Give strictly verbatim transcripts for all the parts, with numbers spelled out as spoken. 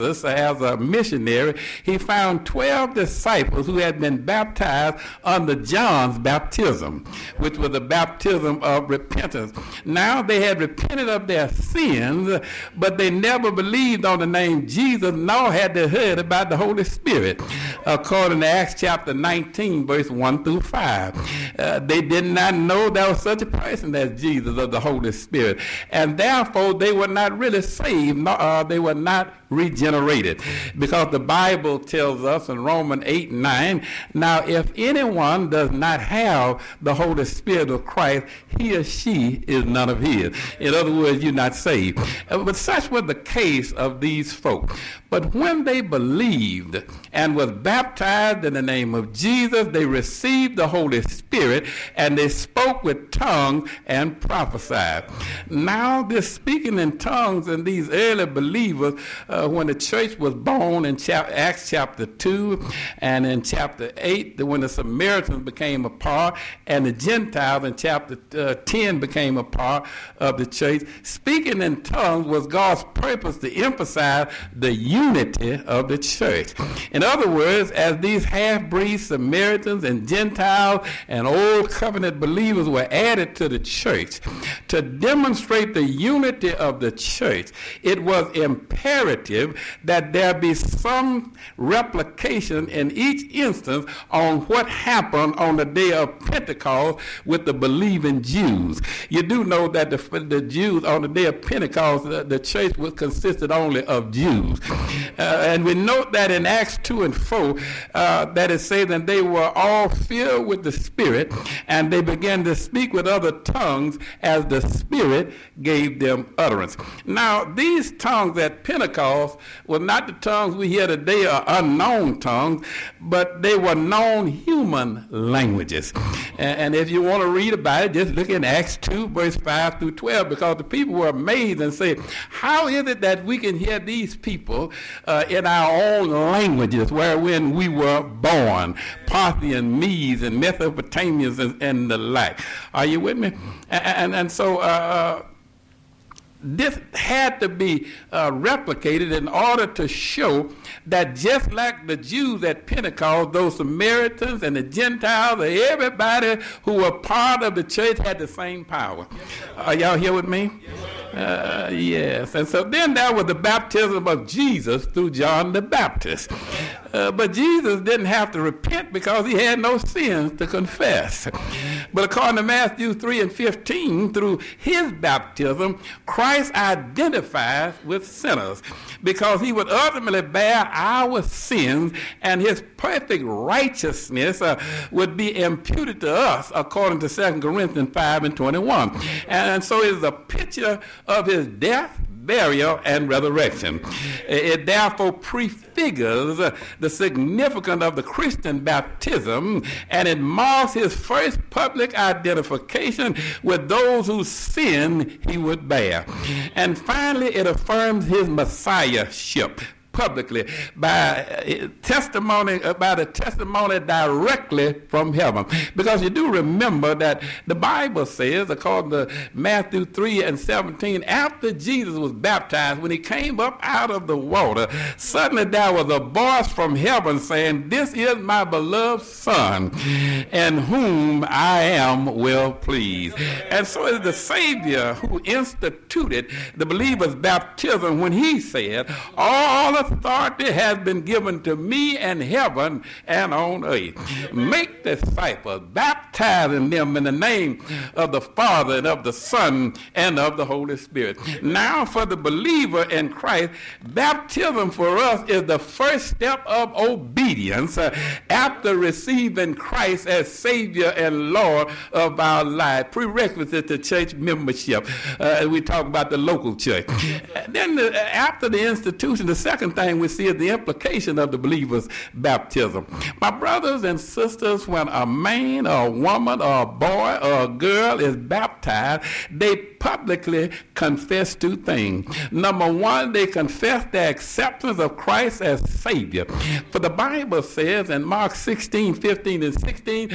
as a missionary, he found twelve disciples who had been baptized under John's baptism, which was a baptism of repentance. Now they had repented of their sins, but they never believed on the name Jesus, nor had they heard about the Holy Spirit, according to Acts chapter nineteen, verse one through five. Uh, they did not know there was such a person as Jesus of the Holy Spirit, and therefore they were not really saved, nor, uh, they were not regenerated, because the Bible tells us in Romans eight nine, now if anyone does not have the Holy Spirit of Christ, he or she is none of his. In other words, you're not saved. But such was the case of these folk. But when they believed and was baptized in the name of Jesus, they received the Holy Spirit, and they spoke with tongues and prophesied. Now this speaking in tongues in these early believers, uh, when the church was born in chap- Acts chapter two and in chapter eight, when the Samaritans became a part and the Gentiles in chapter uh, ten became a part of the church, speaking in tongues was God's purpose to emphasize the unity of the church. In other words, as these half-breed Samaritans and Gentiles and Old Covenant believers were added to the church, to demonstrate the unity of the church, it was imperative that there be some replication in each instance on what happened on the day of Pentecost with the believing Jews. You do know that the, the Jews on the day of Pentecost, the, the church was consisted only of Jews. Uh, and we note that in Acts two and four, uh, that it says that they were all filled with the Spirit, and they began to speak with other tongues as the Spirit gave them utterance. Now, these tongues at Pentecost were not the tongues we hear today, are unknown tongues, but they were known human languages. And, and if you want to read about it, just look in Acts two, verse five through twelve, because the people were amazed and said, how is it that we can hear these people uh, in our own languages wherein we were born, Parthian, Medes, and Mesopotamians, and, and the like? Are you with me? And, and, and so uh, this had to be uh, replicated in order to show that just like the Jews at Pentecost, those Samaritans and the Gentiles, everybody who were part of the church had the same power. Are y'all here with me? Uh, yes. And so then there was the baptism of Jesus through John the Baptist. Uh, but Jesus didn't have to repent because he had no sins to confess. But according to Matthew three and fifteen, through his baptism, Christ identifies with sinners because he would ultimately bear our sins, and his perfect righteousness uh, would be imputed to us according to Second Corinthians five and twenty-one. And so it is a picture of his death, burial, and resurrection. It therefore prefigures the significance of the Christian baptism, and it marks his first public identification with those whose sin he would bear. And finally, it affirms his messiahship publicly by testimony, by the testimony directly from heaven. Because you do remember that the Bible says, according to Matthew three and seventeen, after Jesus was baptized, when he came up out of the water, suddenly there was a voice from heaven saying, "This is my beloved Son, in whom I am well pleased." And so it's the Savior who instituted the believer's baptism when he said, "All authority has been given to me in heaven and on earth. Make disciples, baptizing them in the name of the Father and of the Son and of the Holy Spirit." Now for the believer in Christ, baptism for us is the first step of obedience uh, after receiving Christ as Savior and Lord of our life. Prerequisite to church membership. Uh, we talk about the local church. Then the, after the institution, the second thing we see is the implication of the believer's baptism. My brothers and sisters, when a man or a woman or a boy or a girl is baptized, they publicly confess two things. Number one, they confess their acceptance of Christ as Savior. For the Bible says in Mark sixteen, fifteen, and sixteen,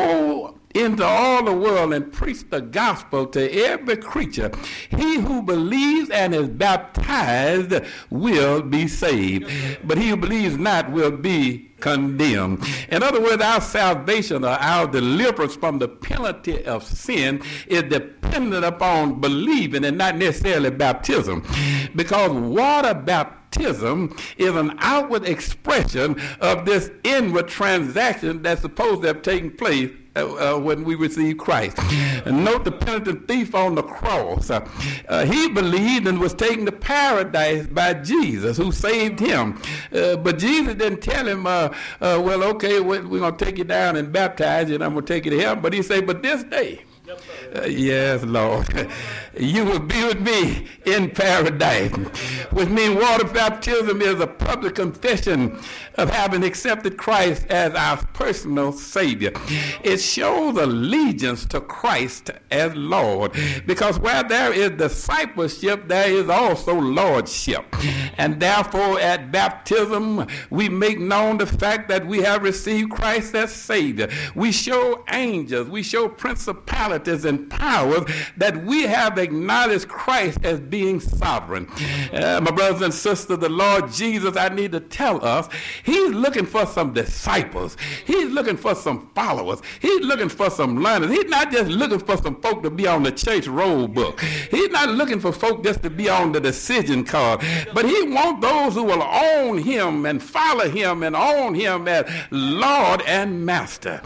go into all the world and preach the gospel to every creature. He who believes and is baptized will be saved, but he who believes not will be condemned. In other words, our salvation or our deliverance from the penalty of sin is dependent upon believing and not necessarily baptism, because water baptism Baptism is an outward expression of this inward transaction that's supposed to have taken place uh, uh, when we receive Christ. And note the penitent thief on the cross. Uh, uh, he believed and was taken to paradise by Jesus, who saved him. Uh, but Jesus didn't tell him, uh, uh, well, okay, we're going to take you down and baptize you, and I'm going to take you to heaven. But he said, but this day, Uh, yes, Lord, you will be with me in paradise, which means water baptism is a public confession of having accepted Christ as our personal Savior. It shows allegiance to Christ as Lord, because where there is discipleship, there is also lordship. And therefore, at baptism, we make known the fact that we have received Christ as Savior. We show angels, we show principalities and powers that we have acknowledged Christ as being sovereign. Uh, my brothers and sisters, the Lord Jesus, I need to tell us, he's looking for some disciples. He's looking for some followers. He's looking for some learners. He's not just looking for some folk to be on the church roll book. He's not looking for folk just to be on the decision card, but he wants those who will own him and follow him and own him as Lord and Master.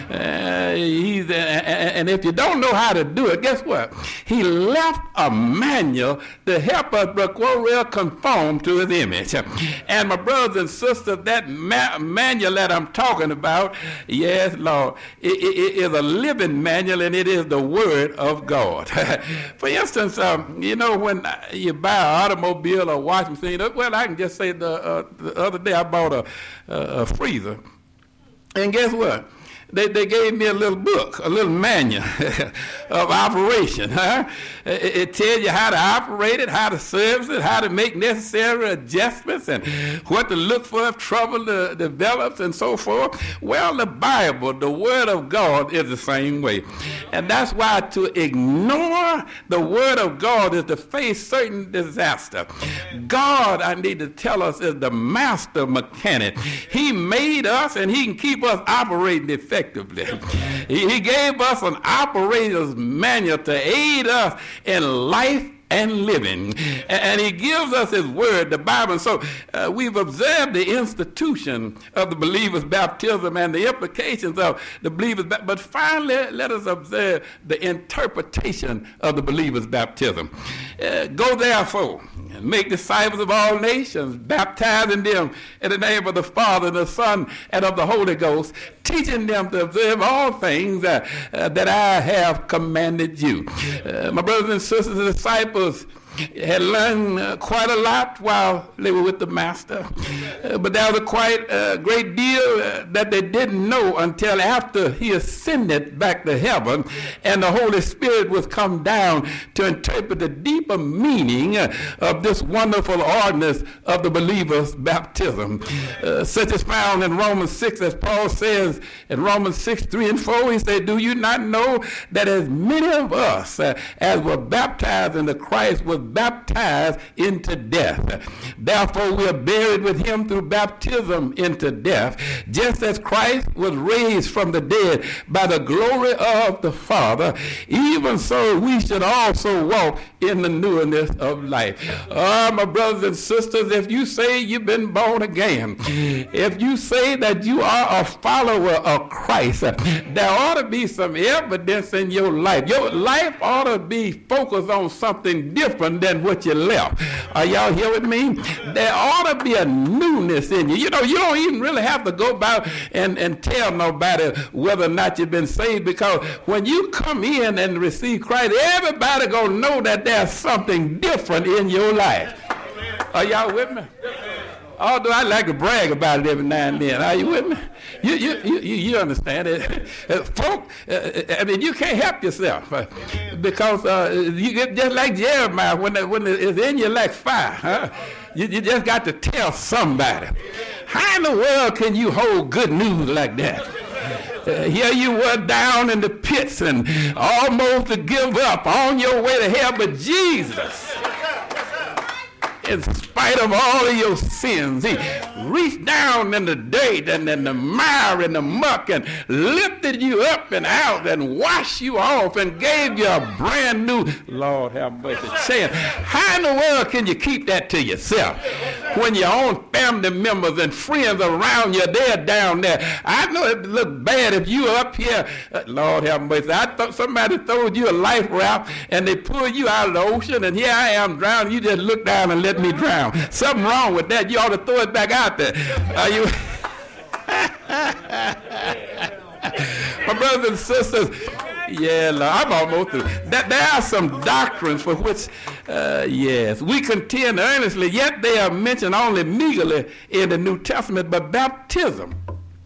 Uh, he's, uh, and if you don't know how to do it, guess what? He left a manual to help us conform to his image. And my brothers and sisters, that ma- manual that I'm talking about, yes, Lord, it, it, it is a living manual, and it is the Word of God. For instance, um, you know, when you buy an automobile or washing machine, well, I can just say the, uh, the other day I bought a, a, a freezer, and guess what? They, they gave me a little book, a little manual of operation. Huh? It, it tells you how to operate it, how to service it, how to make necessary adjustments, and what to look for if trouble uh, develops, and so forth. Well, the Bible, the Word of God, is the same way. And that's why to ignore the Word of God is to face certain disaster. God, I need to tell us, is the master mechanic. He made us, and he can keep us operating effectively. He, he gave us an operator's manual to aid us in life and living. And he gives us his word, the Bible. So uh, we've observed the institution of the believer's baptism and the implications of the believer's baptism. But finally, let us observe the interpretation of the believer's baptism. Uh, go therefore and make disciples of all nations, baptizing them in the name of the Father, and the Son, and of the Holy Ghost, teaching them to observe all things uh, uh, that I have commanded you. Uh, my brothers and sisters, the disciples had learned uh, quite a lot while they were with the Master. Uh, but there was a quite uh, great deal uh, that they didn't know until after he ascended back to heaven and the Holy Spirit was come down to interpret the deeper meaning uh, of this wonderful ordinance of the believer's baptism. Uh, such as found in Romans six, as Paul says in Romans six, three and four, he said, do you not know that as many of us uh, as were baptized into Christ was baptized into death? Therefore we are buried with him through baptism into death, just as Christ was raised from the dead by the glory of the Father, even so we should also walk in the newness of life. Ah, oh, my brothers and sisters, if you say you've been born again, if you say that you are a follower of Christ, there ought to be some evidence in your life. Your life ought to be focused on something different than what you left. Are y'all here with me? There ought to be a newness in you. You know, you don't even really have to go about and, and tell nobody whether or not you've been saved, because when you come in and receive Christ, everybody gonna know that there's something different in your life. Are y'all with me? although I like to brag about it every now and then. Are you with me? You you you, you understand it, uh, folk. Uh, I mean, you can't help yourself uh, because uh, you get just like Jeremiah when the, when it's in you like fire. Huh? You, you just got to tell somebody. How in the world can you hold good news like that? Uh, here you were down in the pits and almost to give up on your way to hell, but Jesus, in spite of all of your sins, he reached down in the dirt and in the mire and the muck and lifted you up and out and washed you off and gave you a brand new, Lord have mercy, chance. How in the world can you keep that to yourself when your own family members and friends around you, they're down there? I know it look bad if you were up here, uh, Lord have mercy. I thought somebody throwed you a life raft and they pulled you out of the ocean and here I am drowning. You just look down and let me drown. Something wrong with that. You ought to throw it back out there. Are you? My brothers and sisters, yeah, Lord, I'm almost through. That, there are some doctrines for which, uh, yes, we contend earnestly, yet they are mentioned only meagerly in the New Testament, but baptism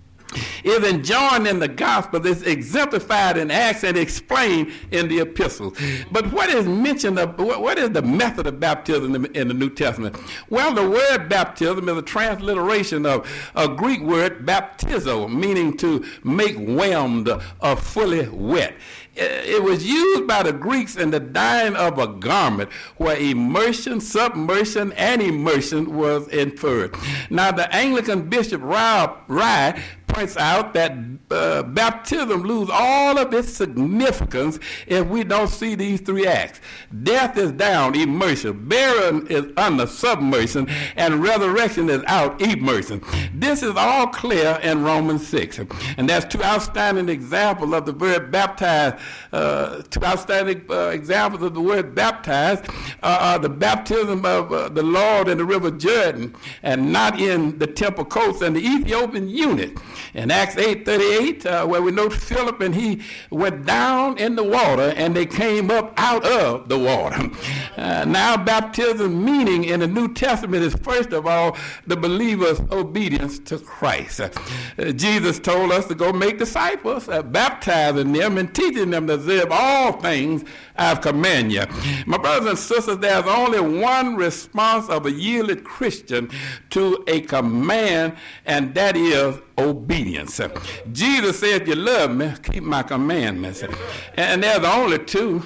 is enjoined in the gospel, is exemplified in Acts and explained in the epistles. But what is mentioned, of, what is the method of baptism in, in the New Testament? Well, the word baptism is a transliteration of a Greek word baptizo, meaning to make whelmed or fully wet. It was used by the Greeks in the dyeing of a garment where immersion, submersion, and immersion was inferred. Now, the Anglican Bishop Rye points out that uh, baptism loses all of its significance if we don't see these three acts. Death is down, immersion. Burial is under, submersion. And resurrection is out, immersion. This is all clear in Romans six. And that's two outstanding examples of the word baptized. Uh, two outstanding uh, examples of the word baptized uh, are the baptism of uh, the Lord in the river Jordan and not in the temple courts, and the Ethiopian eunuch in Acts eight thirty-eight, uh, where we know Philip and he went down in the water and they came up out of the water. Uh, now baptism meaning in the New Testament is first of all the believer's obedience to Christ. Uh, Jesus told us to go make disciples, uh, baptizing them and teaching them to observe all things I've commanded you. My brothers and sisters, there's only one response of a yielded Christian to a command, and that is obedience. Jesus said, if you love me, keep my commandments. And there's only two.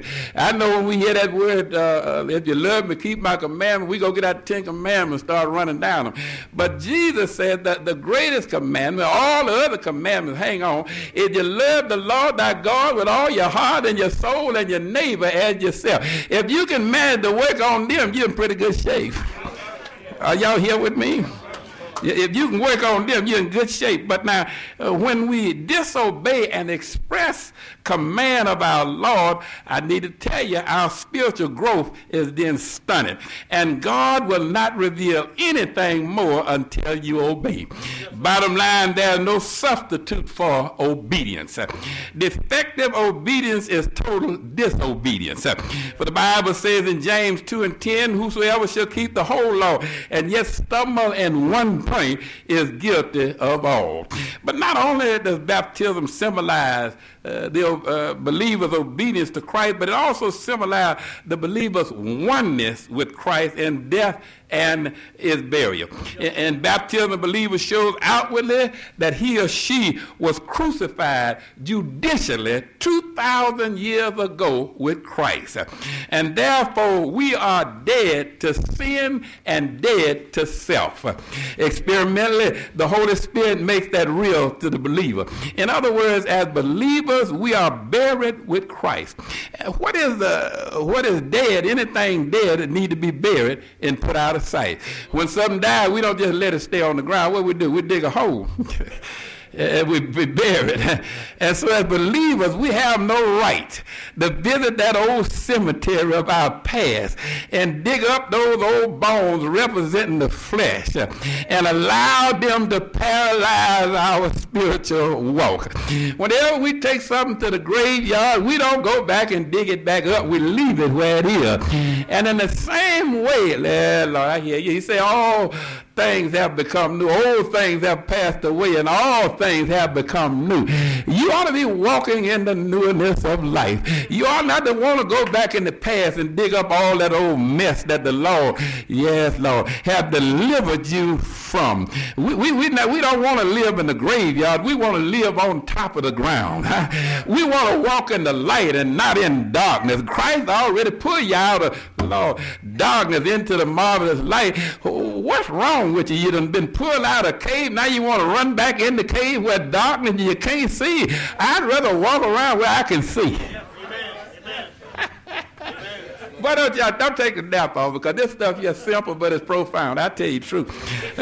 I know when we hear that word, uh, if you love me, keep my commandments, we go get out the Ten Commandments and start running down them. But Jesus said that the greatest commandment, all the other commandments, hang on, is you love the Lord thy God with all your heart and your soul and your neighbor as yourself. If you can manage to work on them, you're in pretty good shape. Are y'all here with me? If you can work on them, you're in good shape. But now, uh, when we disobey and express command of our Lord, I need to tell you, our spiritual growth is then stunted. And God will not reveal anything more until you obey. Bottom line, there's no substitute for obedience. Defective obedience is total disobedience. For the Bible says in James two and ten, whosoever shall keep the whole law and yet stumble in one point is guilty of all. But not only does baptism symbolize uh, the uh, believer's obedience to Christ, but it also symbolizes the believer's oneness with Christ in death and his burial. In, in baptism, the believer shows outwardly that he or she was crucified judicially two thousand years ago with Christ. And therefore, we are dead to sin and dead to self. Experimentally, the Holy Spirit makes that real to the believer. In other words, as believers, we are buried with Christ. What is, the, what is dead? Anything dead that need to be buried and put out of sight. When something dies, we don't just let it stay on the ground. What we do? We dig a hole. And we, we bury it. And so as believers, we have no right to visit that old cemetery of our past and dig up those old bones representing the flesh and allow them to paralyze our spiritual walk. Whenever we take something to the graveyard, we don't go back and dig it back up. We leave it where it is. And in the same way, Lord, I hear you. You say, oh, things have become new. Old things have passed away, and all things have become new. You ought to be walking in the newness of life. You ought not to want to go back in the past and dig up all that old mess that the Lord, yes, Lord, have delivered you from. We, we, we, not, we don't want to live in the graveyard. We want to live on top of the ground. We want to walk in the light and not in darkness. Christ already pulled you out of, Lord, darkness into the marvelous light. What's wrong with you? You done been pulled out of a cave. Now you want to run back in the cave where darkness you can't see. I'd rather walk around where I can see. Why don't y'all don't take a nap off, because this stuff is simple, but it's profound. I tell you the truth.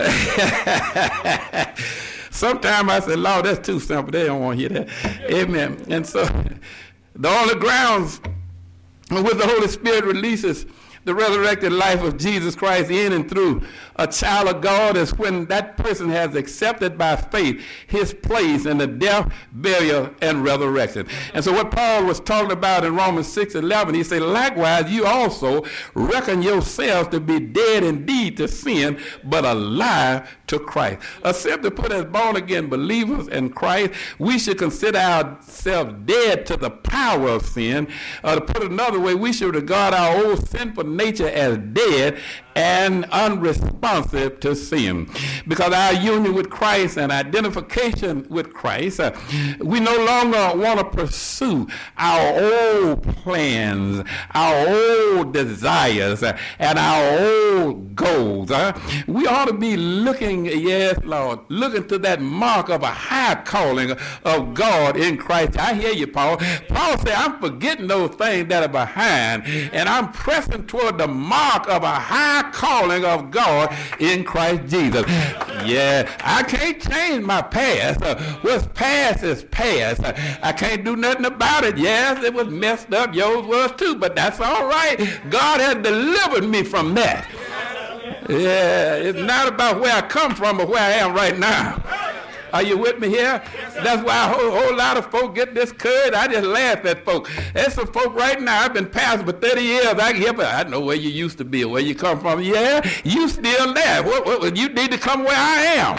Sometimes I say, Lord, that's too simple. They don't want to hear that. Amen. And so the only grounds with the Holy Spirit releases the resurrected life of Jesus Christ in and through a child of God is when that person has accepted by faith his place in the death, burial, and resurrection. And so what Paul was talking about in Romans six eleven, he said, likewise, you also reckon yourselves to be dead indeed to sin, but alive to Christ. Except to put as born-again believers in Christ, we should consider ourselves dead to the power of sin. Uh, to put it another way, we should regard our old sinful nature as dead and unresponsive to sin. Because our union with Christ and identification with Christ, uh, we no longer want to pursue our old plans, our old desires, uh, and our old goals. Uh. We ought to be looking, yes, Lord, looking to that mark of a high calling of God in Christ. I hear you, Paul. Paul said, I'm forgetting those things that are behind, and I'm pressing toward the mark of a high calling of God in Christ Jesus. Yeah, I can't change my past. Uh, what's past is past. Uh, I can't do nothing about it. Yes, it was messed up. Yours was too, but that's all right. God has delivered me from that. Yeah, it's not about where I come from, but where I am right now. Are you with me here? That's why a whole, whole lot of folk get discouraged. I just laugh at folk. There's some folk right now, I've been pastoring for thirty years. I can hear, but I know where you used to be, where you come from. Yeah, you still there. What, what, you need to come where I am.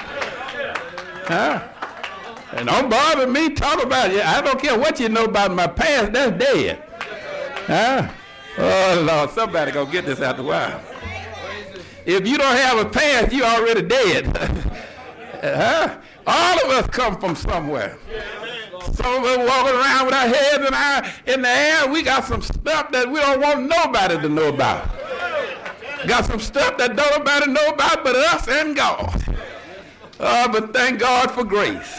Huh? And don't bother me, talk about it. I don't care what you know about my past, that's dead. Huh? Oh, Lord, somebody gonna get this out the wild. If you don't have a past, you already dead. Huh? All of us come from somewhere. Some of us walking around with our heads in, our, in the air. We got some stuff that we don't want nobody to know about. Got some stuff that don't nobody know about but us and God. Uh, but thank God for grace.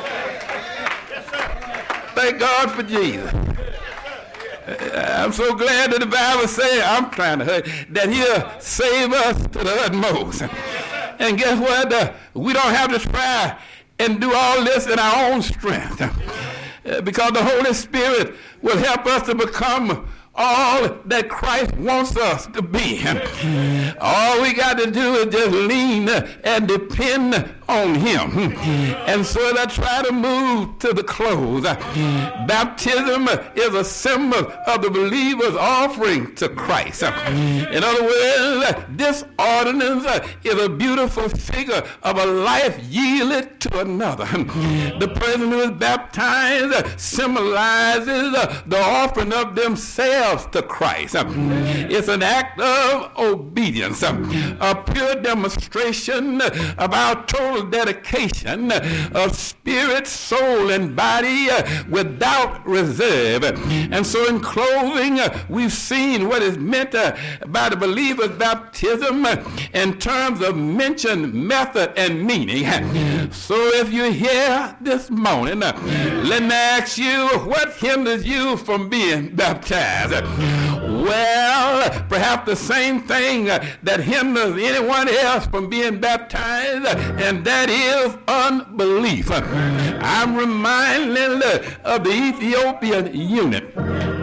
Thank God for Jesus. I'm so glad that the Bible says, I'm trying to hurt, that he'll save us to the utmost. And guess what? Uh, we don't have to try and do all this in our own strength. Uh, because the Holy Spirit will help us to become all that Christ wants us to be. All we got to do is just lean and depend on him. And so as I try to move to the close, baptism is a symbol of the believer's offering to Christ. In other words, this ordinance is a beautiful figure of a life yielded to another. The person who is baptized symbolizes the offering of themselves to Christ. It's an act of obedience, a pure demonstration of our total dedication of spirit, soul, and body without reserve. And so in closing, we've seen what is meant by the believer's baptism in terms of mention, method, and meaning. So if you're here this morning, let me ask you, what hinders you from being baptized? Well, perhaps the same thing that hinders anyone else from being baptized, and that is unbelief. I'm reminded of the Ethiopian eunuch.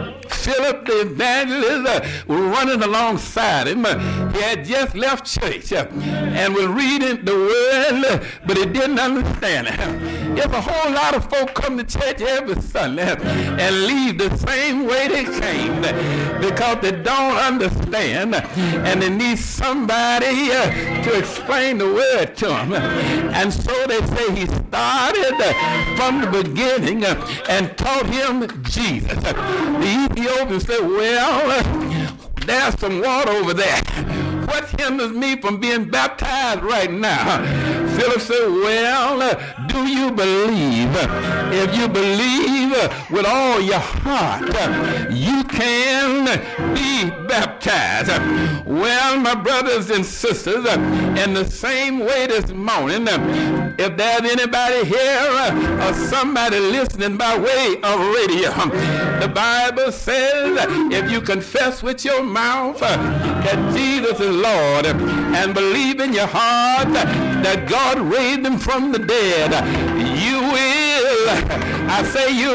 Philip the evangelist uh, was running alongside him. Uh, he had just left church uh, and was reading the word, uh, but he didn't understand it. There's a whole lot of folk come to church every Sunday uh, and leave the same way they came uh, because they don't understand uh, and they need somebody uh, to explain the word to them. And so they say he started uh, from the beginning uh, and taught him Jesus. The Ethiopian said, well, uh, there's some water over there. What hinders me from being baptized right now? Philip said, well, uh, do you believe? If you believe uh, with all your heart, uh, you can be baptized. Well, my brothers and sisters, uh, in the same way this morning, uh, if there's anybody here uh, or somebody listening by way of radio, the Bible says uh, if you confess with your mouth uh, that Jesus is Lord and believe in your heart uh, that God raised him from the dead, you will, I say you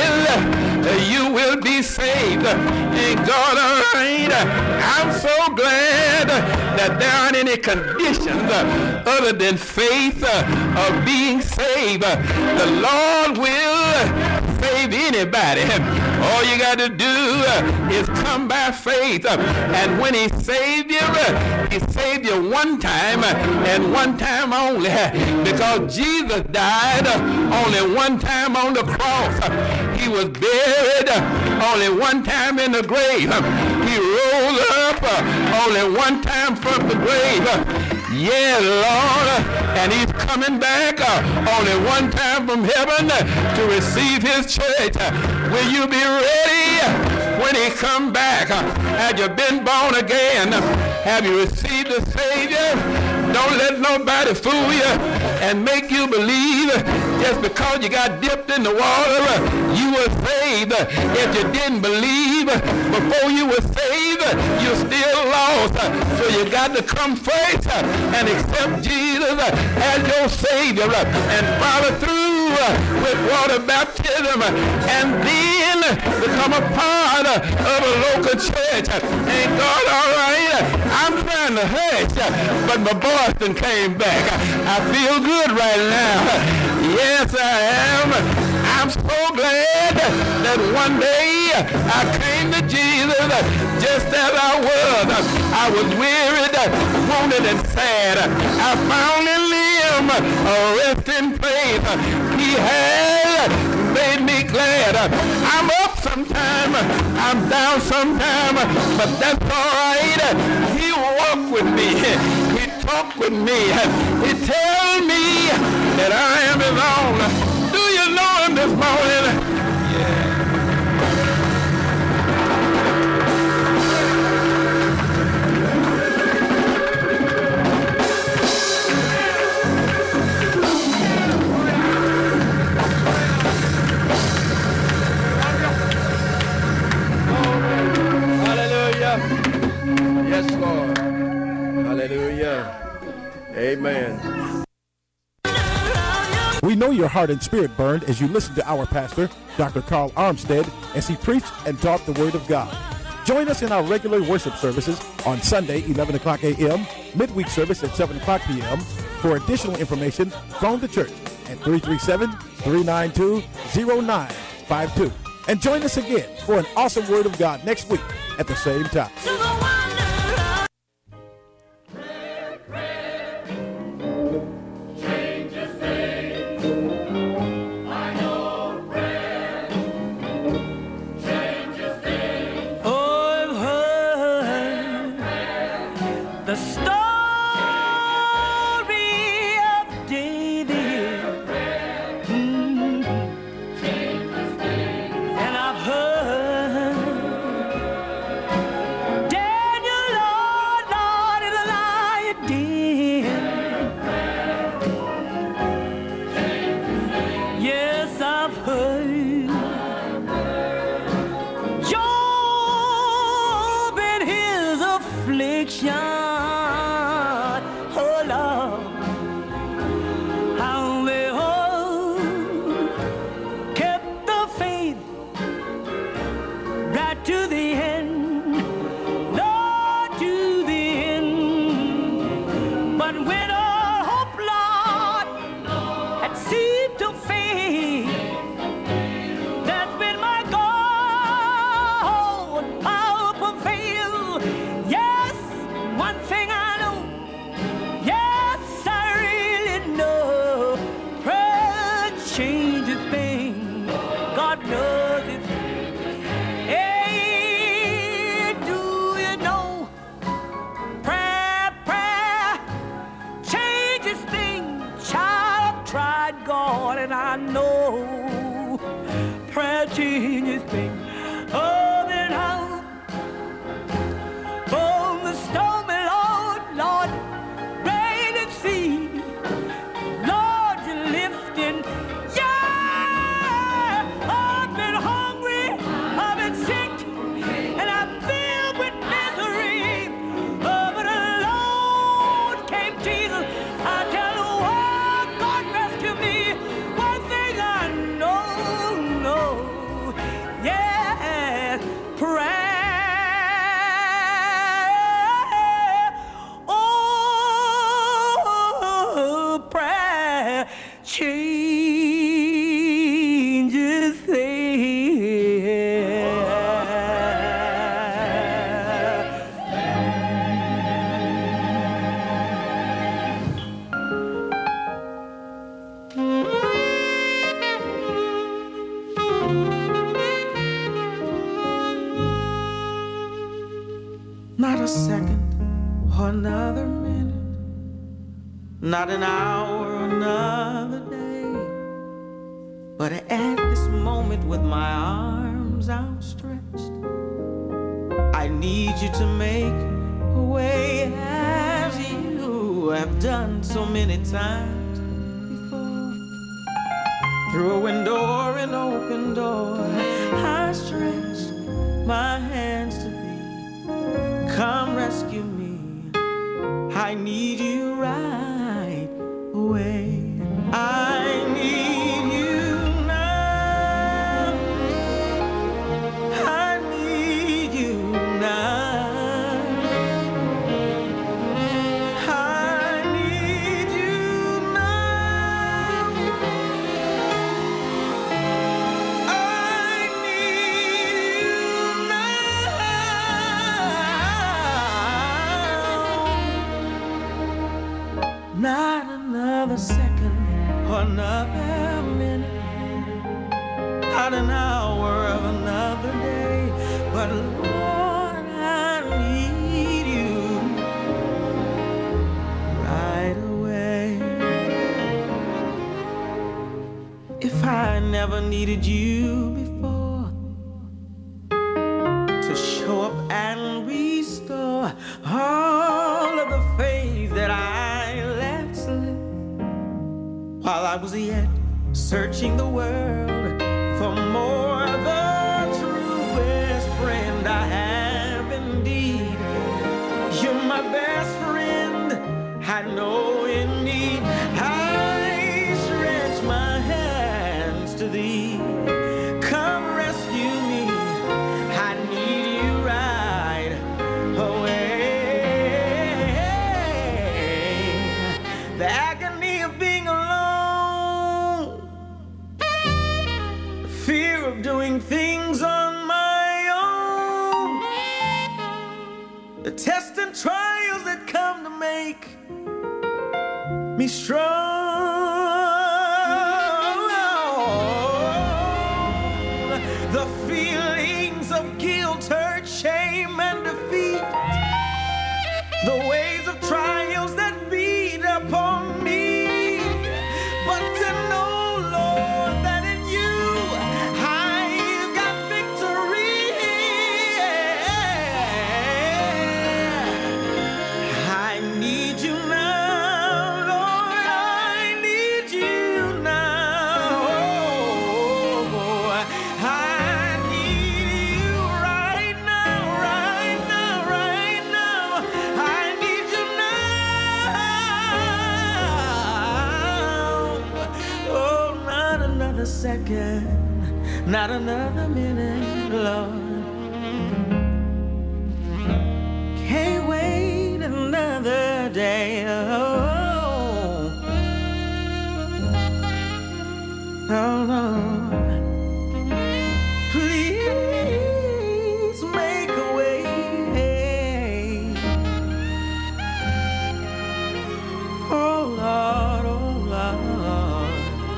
will, you will be saved. Ain't God all right? I'm so glad that there aren't any conditions uh, other than faith uh, of being saved. The Lord will save anybody. All you got to do uh, is come by faith. Uh, and when he saved you, uh, he saved you one time uh, and one time only. Uh, because Jesus died uh, only one time on the cross. Uh, he was buried uh, only one time in the grave. Uh, he rose up uh, only one time from the grave. Uh, Yeah, Lord, uh, and he's coming back uh, only one time from heaven uh, to receive his church. Uh, will you be ready uh, when he come back? Uh, have you been born again? Uh, have you received the Savior? Don't let nobody fool you and make you believe uh, just because you got dipped in the water, uh, you were saved. Uh, if you didn't believe uh, before you were saved, uh, you're still lost. Uh, so you got to come first uh, and accept Jesus uh, as your Savior uh, and follow through uh, with water baptism uh, and then uh, become a part uh, of a local church. Uh, ain't God all right? Uh, I'm trying to hush, uh, but my voice done came back. Uh, I feel good right now. Uh, yes, I am. I'm so glad that one day I came to Jesus just as I was. I was wearied, wounded, and sad. I found in him a resting place. He had made me glad. I'm up sometime, I'm down sometime, but that's all right. He walked with me. He talked with me. He tells me that I am his own. Do you know him this morning? Yeah. Hallelujah. Yes, Lord. Hallelujah. Amen. We know your heart and spirit burned as you listened to our pastor, Doctor Carl Armstead, as he preached and taught the Word of God. Join us in our regular worship services on Sunday, eleven o'clock a m, midweek service at seven o'clock p m For additional information, phone the church at three three seven, three nine two, zero nine five two. And join us again for an awesome Word of God next week at the same time. Day know prayer changes things. Oh, then out on the stormy Lord, Lord, rain and sea. Lord, you're lifting. Yeah, I've been hungry, I've been sick, and I'm filled with misery. Oh, but alone came Jesus. I tell the world, God rescue me. One thing I know, know, yes, prayer. Oh, prayer changes things. Not a second or another minute, not an hour or another day, but at this moment with my arms outstretched, I need you to make a way as you have done so many times before. Through a window or an open door, I stretch my hands to thee. Come rescue me. I need you right away. I need you now. I need you now. I need you now. I need you now. Not another second or another minute, not an hour of another day, but Lord, I need you right away. If I never needed you before to show up and restore all of the faith that I let slip while I was yet searching the world for more, the truest friend I have indeed. You're my best friend, I know in need. I stretch my hands to thee. Come rescue me, I need you right away. The agony of being alone, the fear of doing things on my own, the tests and trials that come to make me strong, the feelings of guilt, hurt, shame, and defeat, the waves of trials that beat upon me, but to know, Lord, that in you I've got victory. I need you now, Lord, I need you now. Oh, I need you right now, right now, right now. I need you now. Oh, not another second, not another minute, Lord. Can't wait another day. Oh, oh Lord, please make a way. Oh Lord, oh Lord.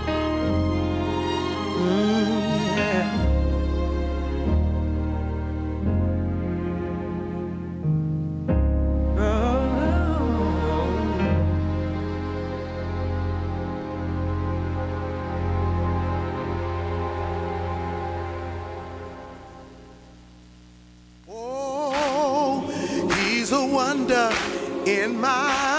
Mm, yeah. Oh, wonder in my